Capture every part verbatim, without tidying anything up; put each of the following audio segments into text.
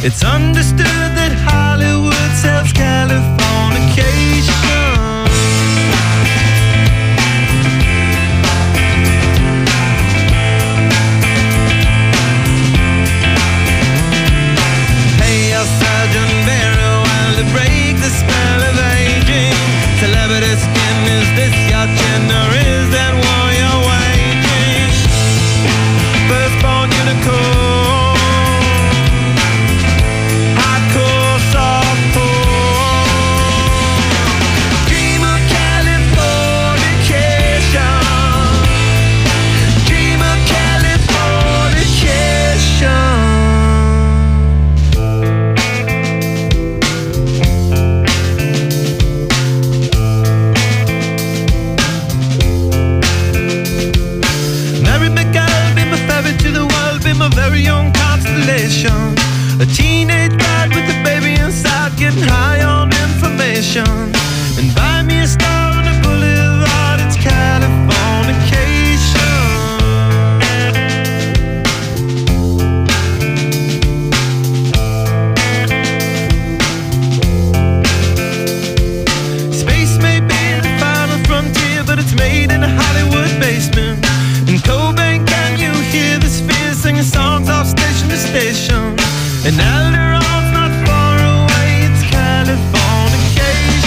It's understood that Hollywood sells Californication. Hey, your Sergeant Barrow, while to break the spell of aging. Celebrity skin, is this your chin or is that war you're waging? Firstborn unicorn. A teenage bride with a baby inside, getting high on information. And buy me a star on a boulevard, it's Californication. Space may be the final frontier, but it's made in a Hollywood basement. In Cobain, can you hear the spheres singing songs off station to station? And Alderon's not far away, it's Californication.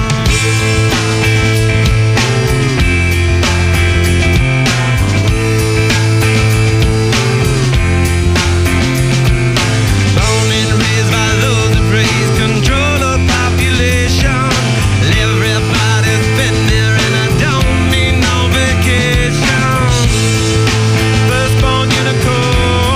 Born and raised by those that praise control of population. Everybody's been there and I don't need no vacation. Firstborn unicorn.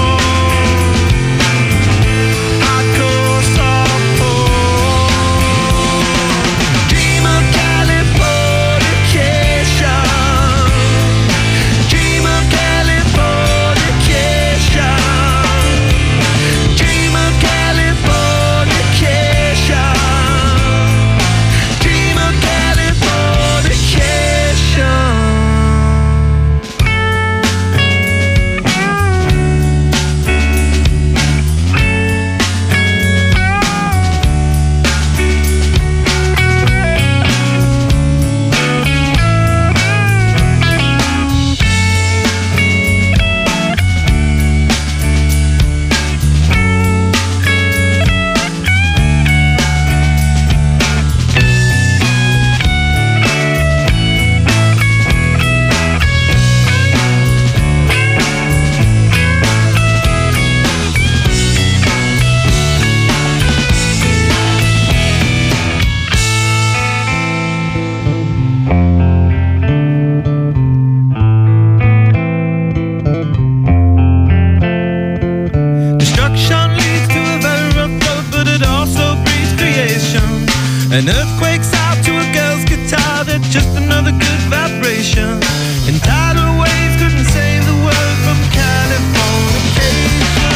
An earthquake's out to a girl's guitar, that's just another good vibration. And tidal waves couldn't save the world from Californication.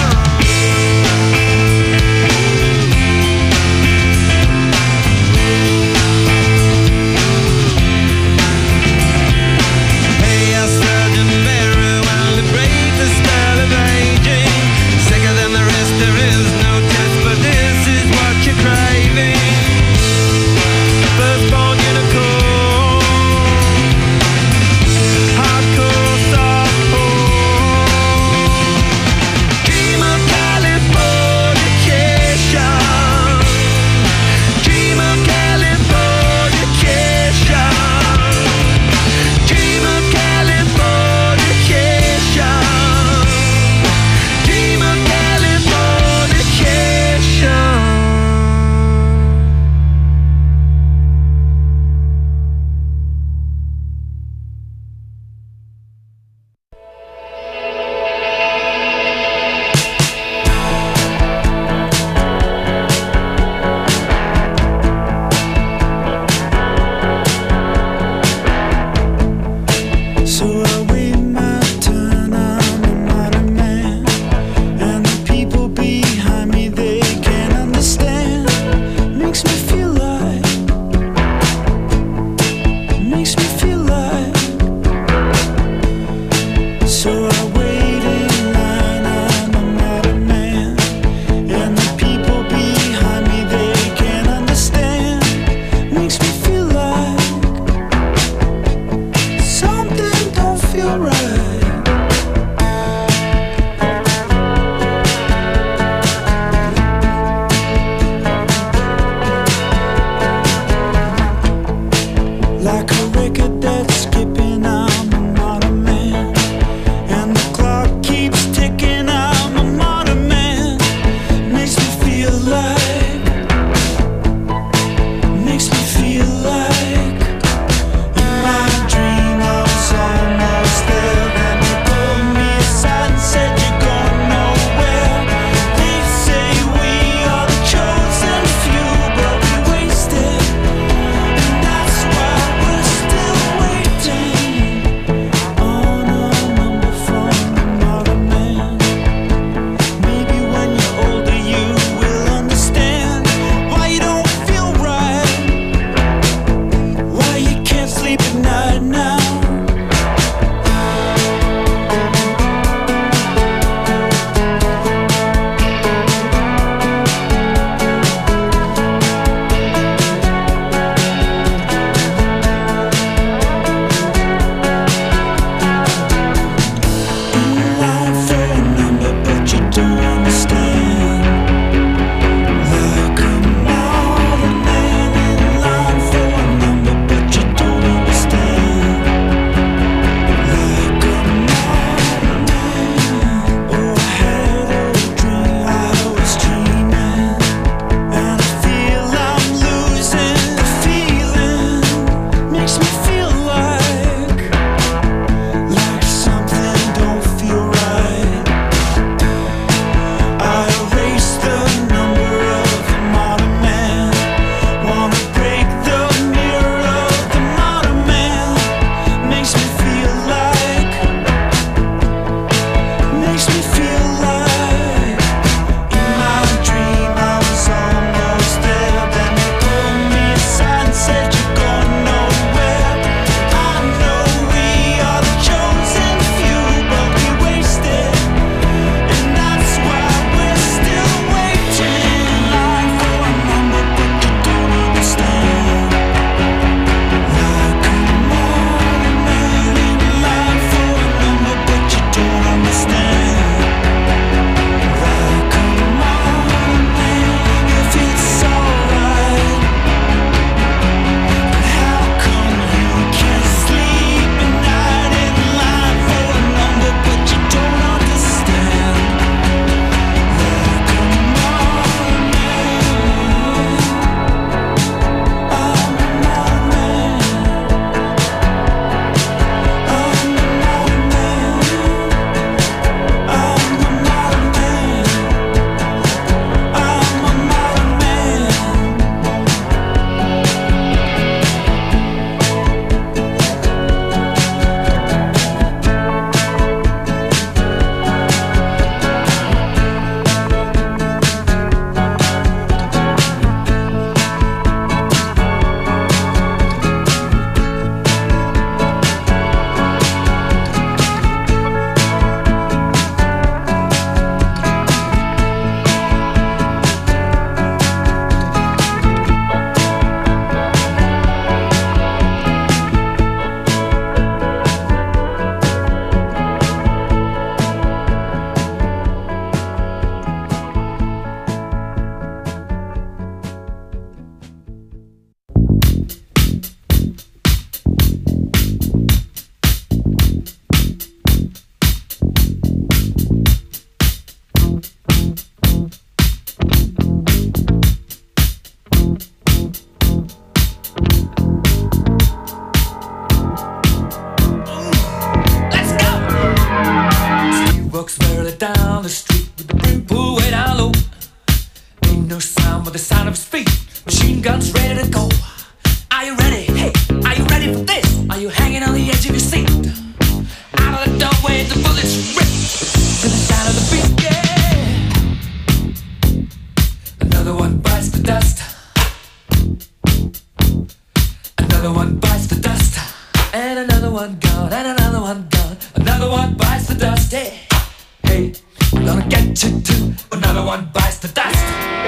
Hey, our Sergeant Barrow, while to break the spell of aging. Sicker than the rest, there is no test, but this is what you're craving. with the brim pulled way down low. Ain't no sound but the sound of his feet. Machine guns ready to go. Are you ready? Hey, are you ready for this? Are you hanging on the edge of your seat? Out of the doorway, the bullets rip to the sound of the beat. Yeah. Another one bites the dust. Another one bites the dust. And another one gone. And another one gone. Another one bites the dust. Hey, hey, I'm gonna get you too. Another one bites the dust.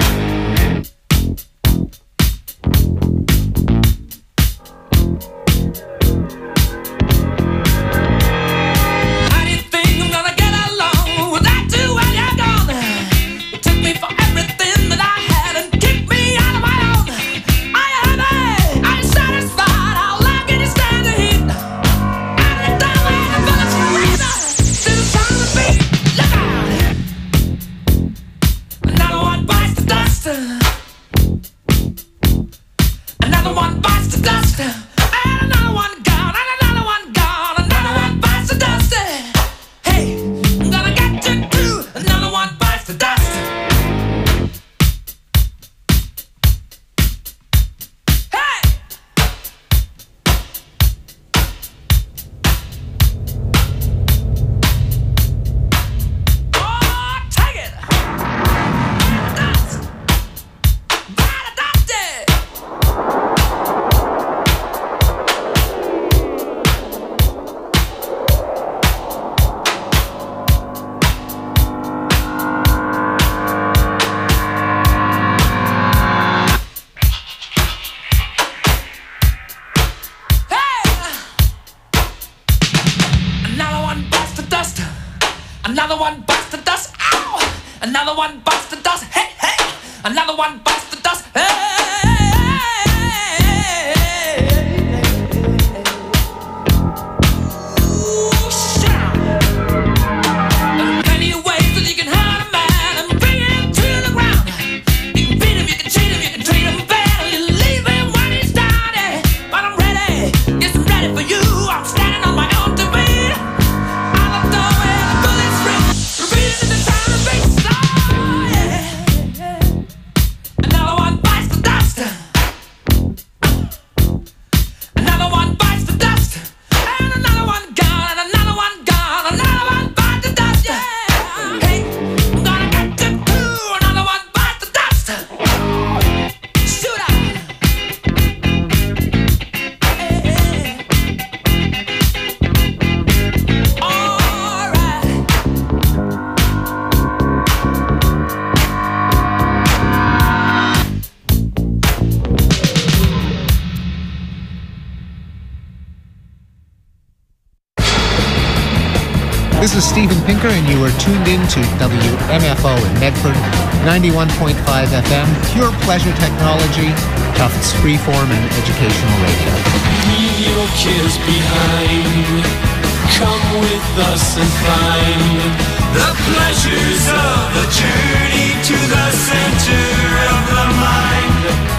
This is Steven Pinker, and you are tuned in to W M F O in Medford, ninety-one point five F M, pure pleasure technology, Tufts freeform and educational radio. Leave your cares behind. Come with us and find the pleasures of a journey to the center of the mind.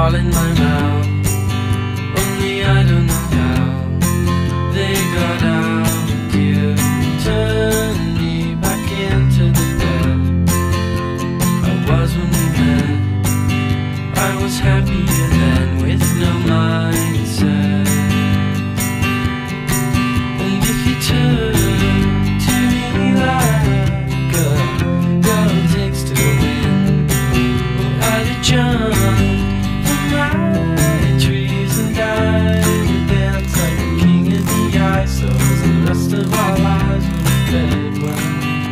all in my mouth. Only I don't know how they got out. You turned me back into the dirt I was when we met. I was happier then with no mindset. And if you turn to me like a girl takes to the wind, well, I'd have jumped from my trees and died and danced like a king of the ice. So the rest of our lives would have fed well.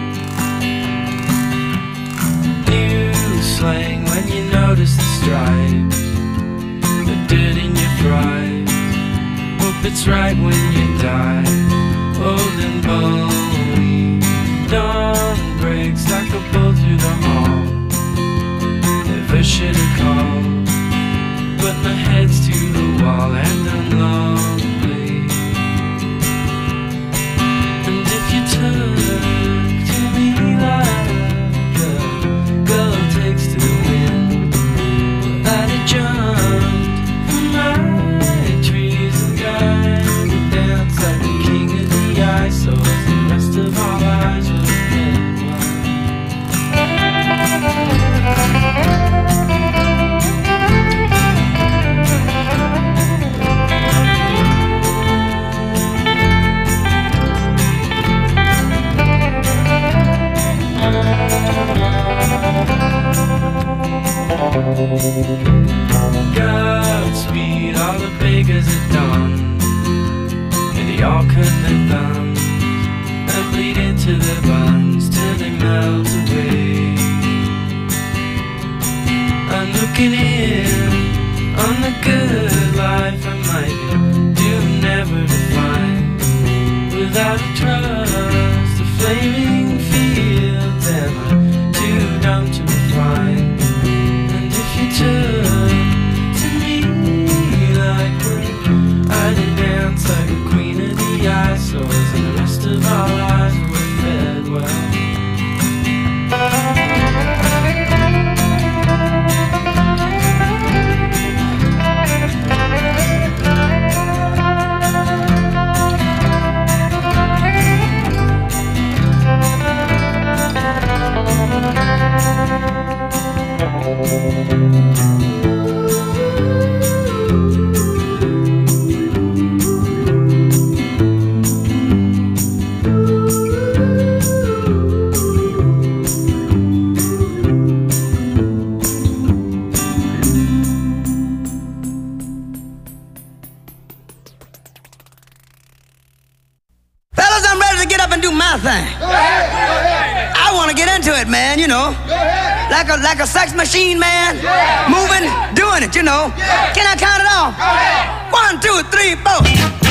New slang when you notice the stripes, the dirt in your fries. Hope it's right when you die, old and bony. Dawn breaks like a bolt through the hall. Never should have called, but my head's to the wall and I'm lonely. And if you turn to me like a girl takes to the wind, well, I'd have jumped from my trees and died and danced like the king of the ice. So as the rest of our lives would have been well. Godspeed, all the beggars are done, and they all cut their thumbs and bleed into their buns till they melt away. I'm looking in on the good life I might be doomed never to find, without a trust, the flaming fields, and I'm too dumb to refine. And if you turn to me like one, I'd dance like a queen of the ice. So as the rest of our lives were fed well. Fellas, I'm ready to get up and do my thing. Go ahead, go ahead. I want to get into it, man, you know. Go ahead. Like a like a sex machine, man. Yeah. Moving, doing it, you know. Yeah. Can I count it off? Go ahead. One, two, three, four.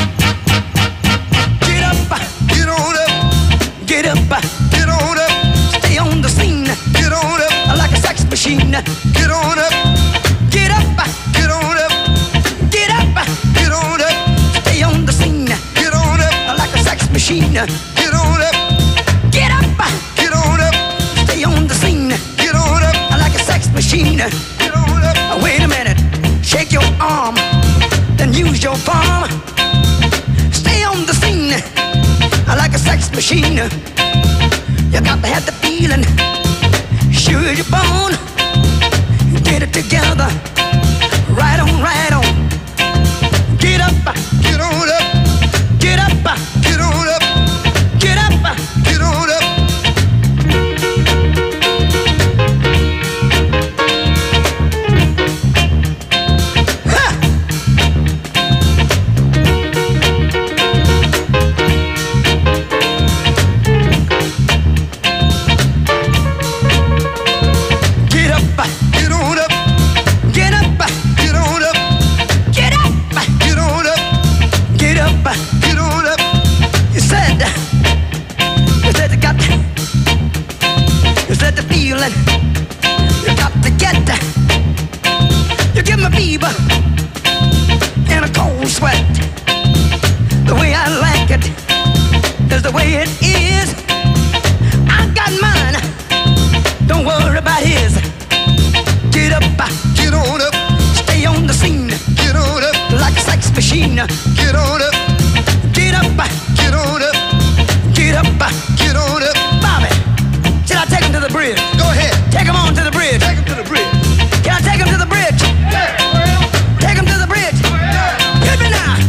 Get up, Get on up, get up, get on up, stay on the scene. get on up, Like a sex machine. get on up, Get up, get on up, get up, get on up, stay on the scene. get on up, Like a sex machine. get on up, Get up, get on up, stay on the scene. get on up, Like a sex machine. get on up. Wait a minute, shake your arm, then use your palm. Stay on the scene, like a sex machine. You got to have the feeling, sure as you're born. Get it together, right on, right on. Get up, Get on up, get up, get on up, get up. get on up. Ha! Get up, Get on up, get up, get on up, get up, get on up, get up. get on up. You said, you said you got, you said the feeling, you got to get. You give me fever and a cold sweat. The way I like it is the way it is. I got mine, don't worry about his. Get up, Get on up, stay on machine. Get on up. Get up. Get on up. Get up. Get on up. Bobby, should I take him to the bridge? Go ahead. Take him on to the bridge. Take him to the bridge. Can I take him to the bridge? Yeah. Take him to the bridge. Yeah. Hit me now.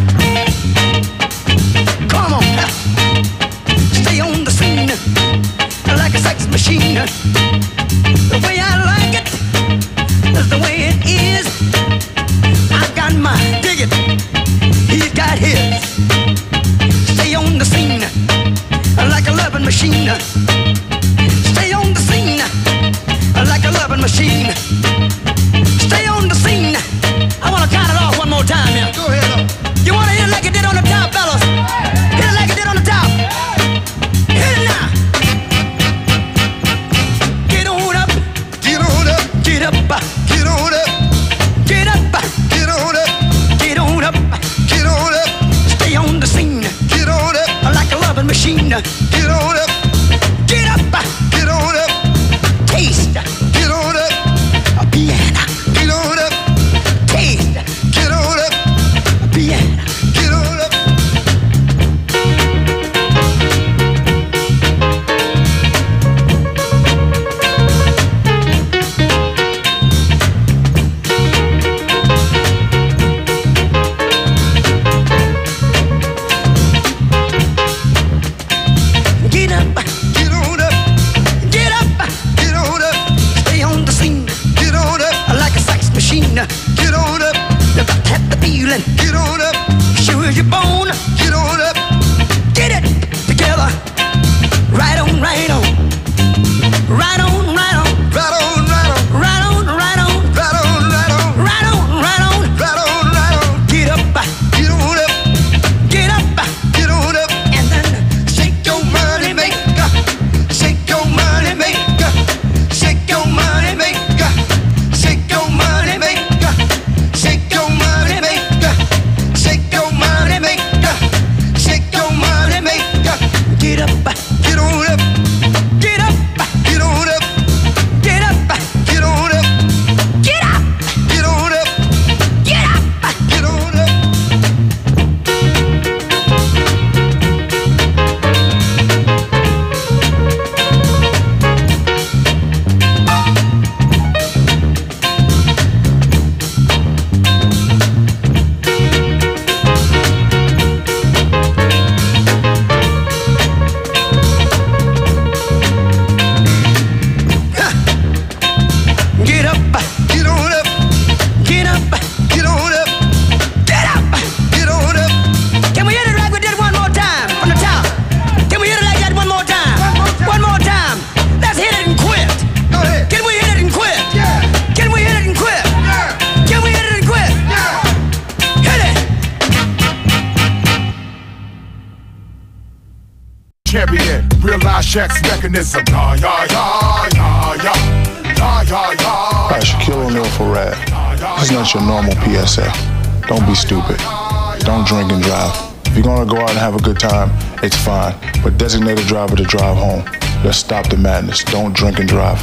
Come on. Stay on the scene like a sex machine. The way I like it is the way it is. I've got mine. Dig it. He's got his. Stay on the scene like a loving machine. Stay on the scene like a loving machine. Stay on the scene. I want to count it off one more time here. Go ahead up. You want to hit it like it did on the top, fellas? Hit it like it did on the top. Hit it now. Get on up. Get on up. Get up. Get on up. Get up. Get on up. Get on up. Get on up. Stay on the scene Get on up. like a loving machine. Get on up. Get up. Get on up. Taste Get on up. a piano. Get on up. Taste Get on up. a piano. Get on up. Get up. Get on up. Get up. Get on up. Stay on the scene Get on up. like a sex machine. Get on up. You got to have the feeling. Get on up. Sure as your bone. Get on up. Get it together. Right on, right on. Right on, right on. Right on, right on. Right on, right on. Right on, right on. Right on, right on. Right on, right on. Get up. Get on up. Get up. Get on up. And then Shake your money maker. Shake your money maker. Shake your money maker. Shake your money maker. Shake your money maker. Shake your money maker. Shake your money maker. get up. Get on up. Get up. Get on up. Get up. Get on up. Get up. Get on up. Get up. Get on up. Get up. Get on up. Get up. Get on up. Get up. Get on up. Can we hit it like we did one more time from the top? Can we hit it like that one more time? One more time. Let's hit it and quit. Go ahead. Can we hit it and quit? Yeah. Can we hit it and quit? Yeah. Can we hit it and quit? Yeah. Hit it. Champion, realize Shaq's mechanism. Yeah, yeah, yeah, yeah, yeah. Yeah, yeah, yeah. Hi, Shaquille O'Neal for Rad. This is not your normal P S A. Don't be stupid. Don't drink and drive. If you're gonna go out and have a good time, it's fine. But designate a driver to drive home. Let's stop the madness. Don't drink and drive.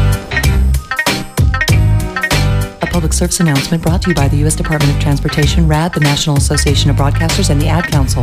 A public service announcement brought to you by the U S Department of Transportation, RAD, the National Association of Broadcasters, and the Ad Council.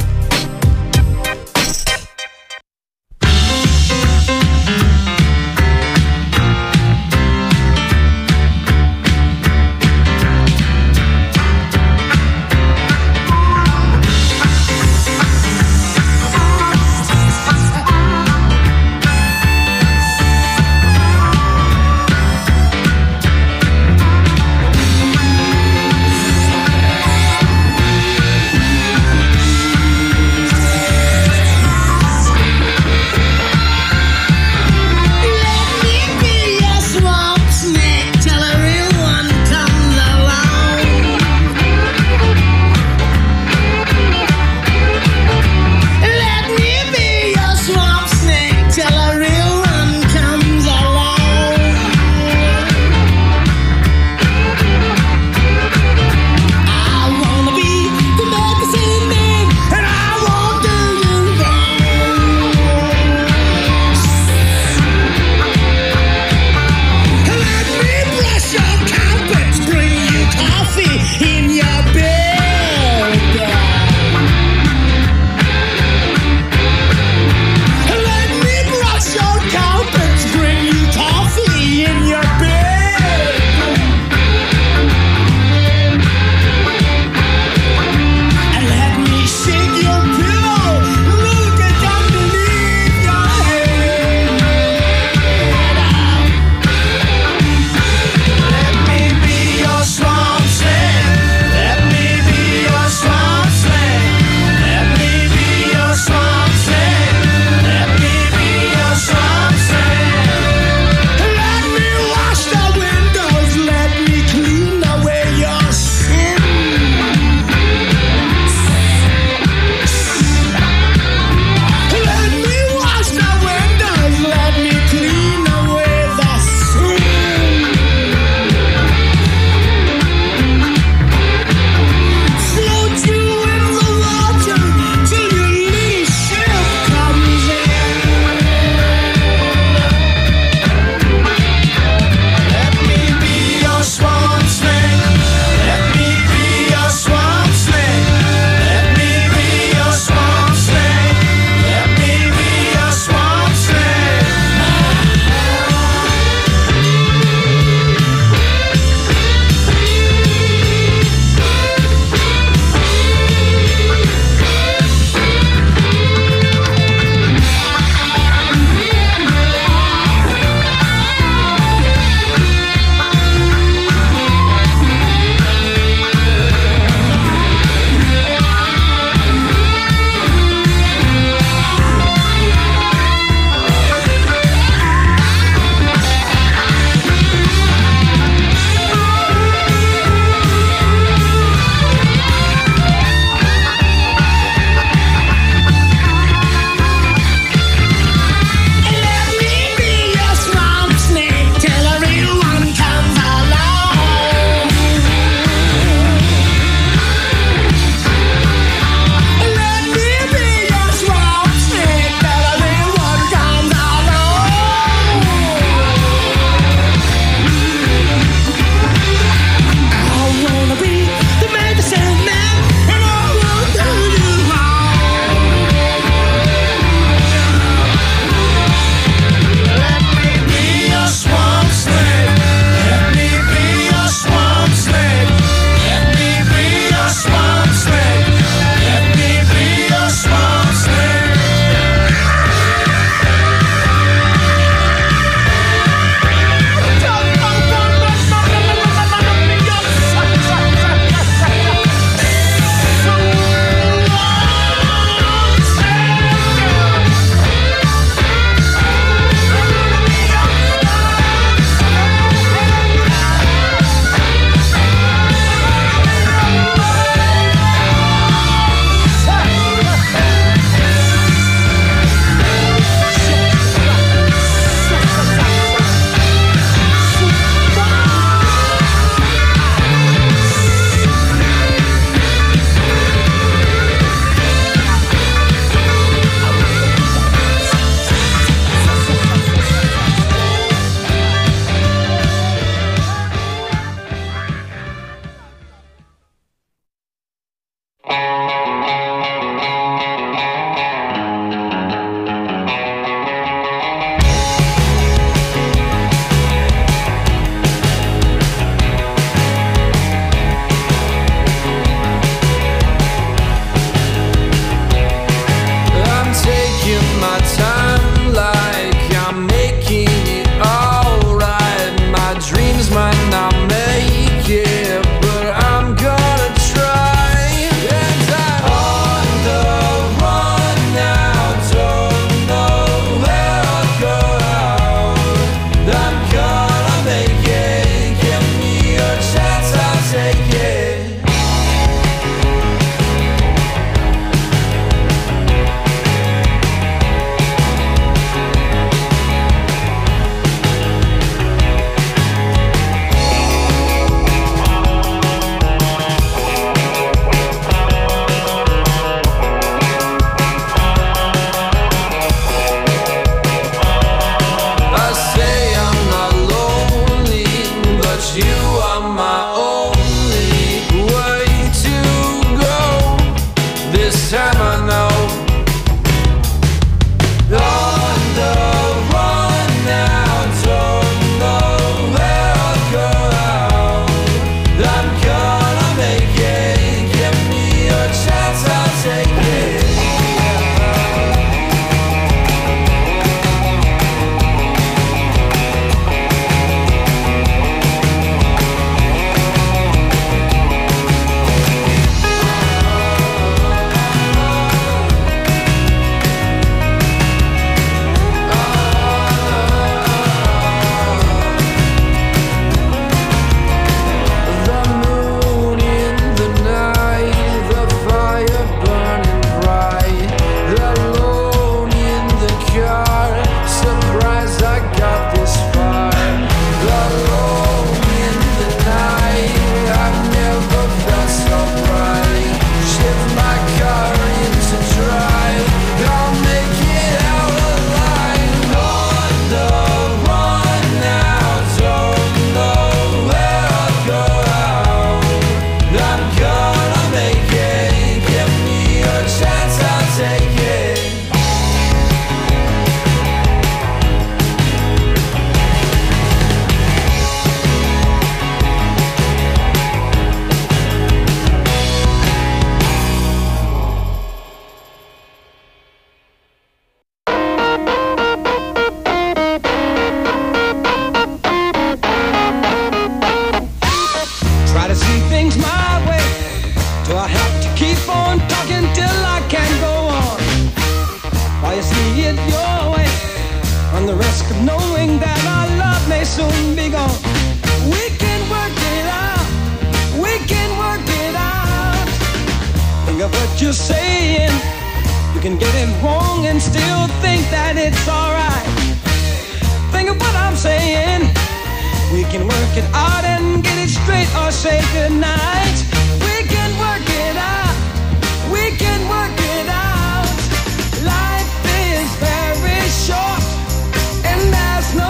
you're saying. You can get it wrong and still think that it's alright. Think of what I'm saying. We can work it out and get it straight or say goodnight. We can work it out. We can work it out. Life is very short and there's no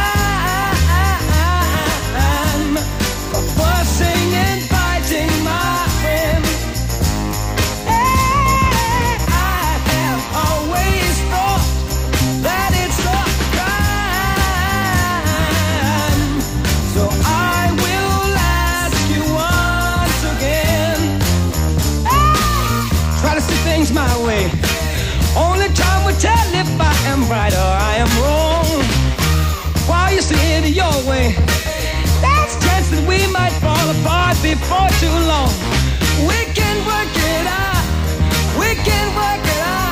time for fussing and fighting, my friend. Hey, I have always thought that it's a crime. So I will ask you once again. Hey, try to see things my way. Only time will tell if I am right or I am wrong. While you see it your way, there's a chance that we might fall apart before too long. We can work it out. We can work it out.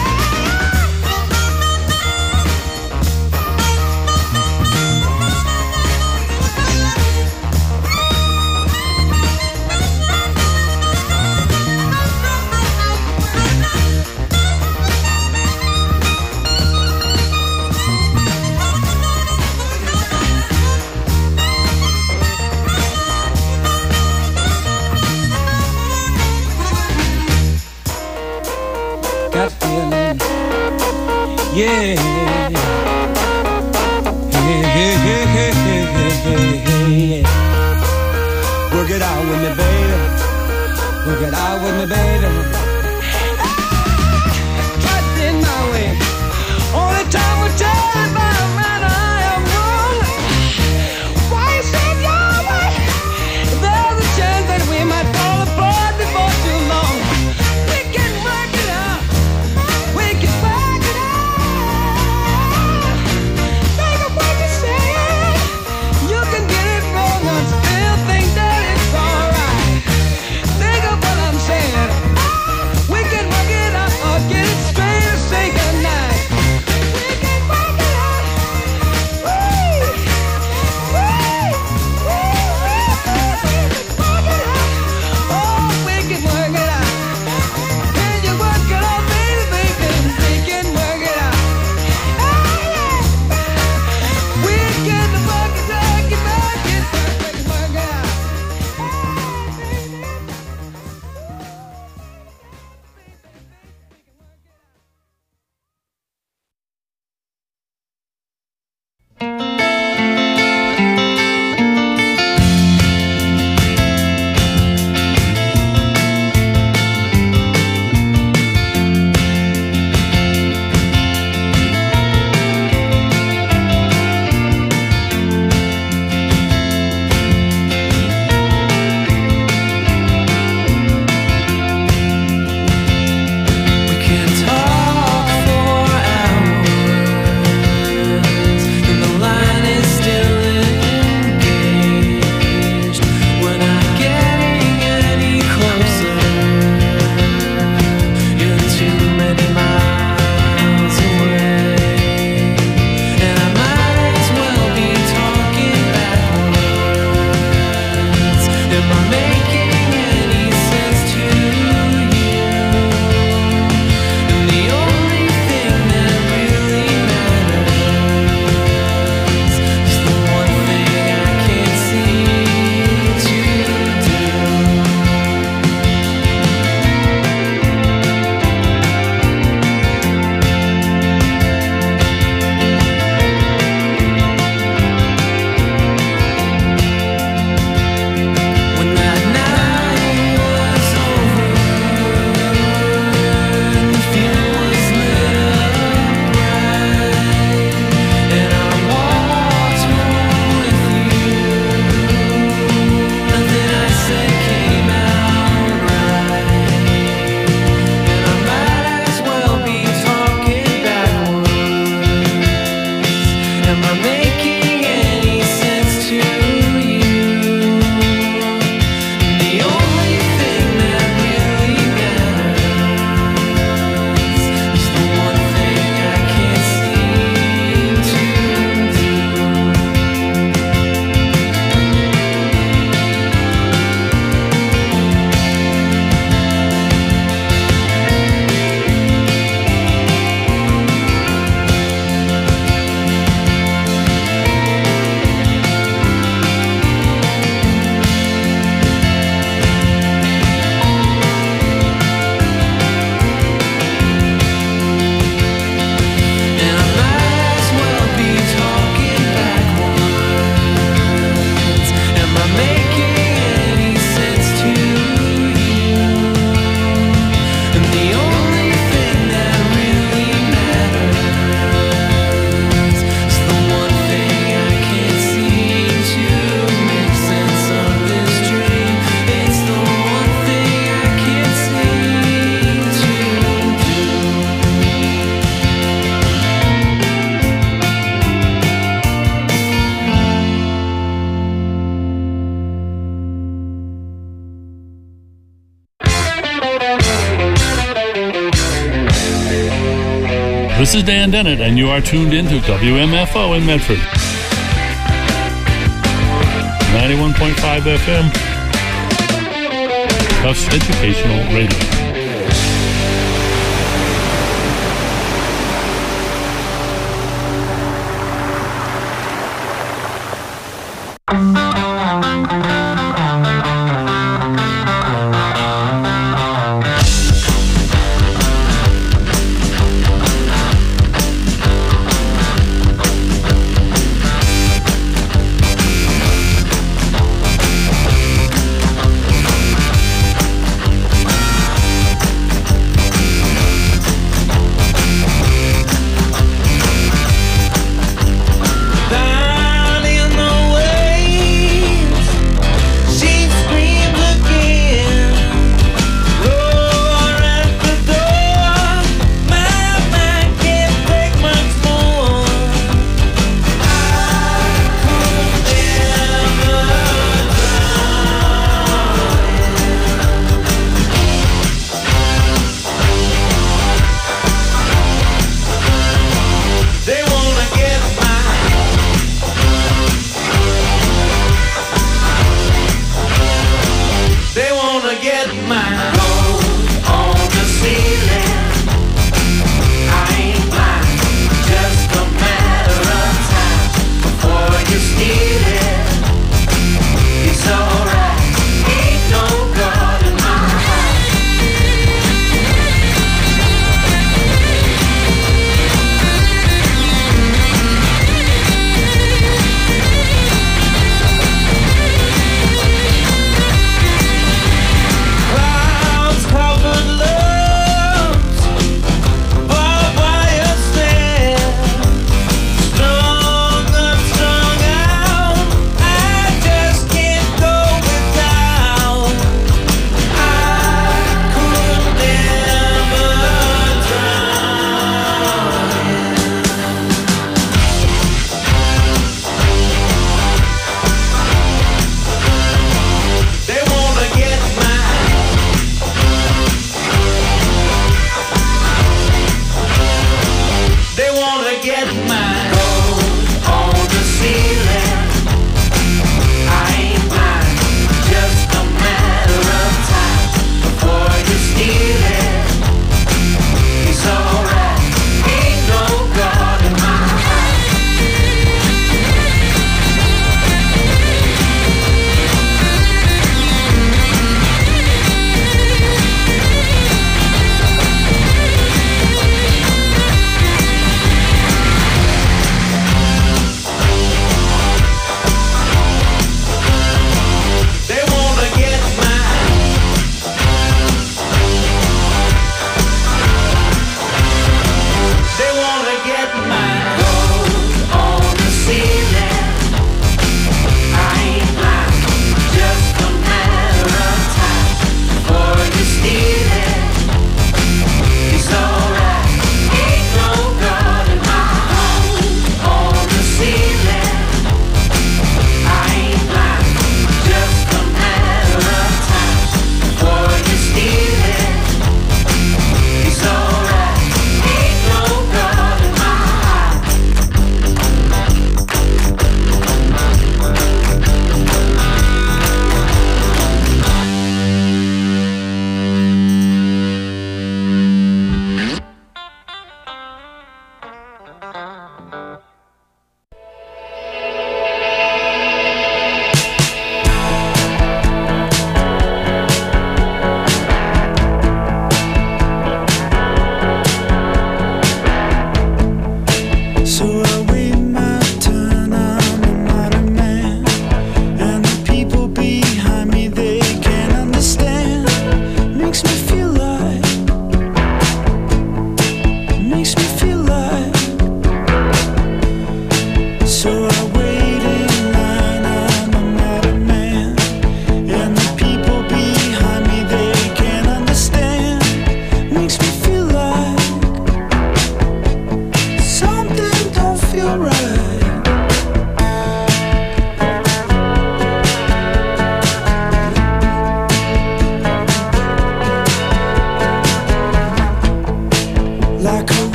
Got feeling, yeah, yeah, yeah, yeah, yeah, yeah. Work it out with me, baby. Work it out with me, baby. Try it in my way. Only time will tell if I'm right or I am wrong. Why you say it your way? There's a chance that we might fall apart before too long. We can work it out. We can work it out. This is Dan Dennett, and you are tuned in to W M F O in Medford. ninety-one point five F M, Tufts Educational Radio. Thank you.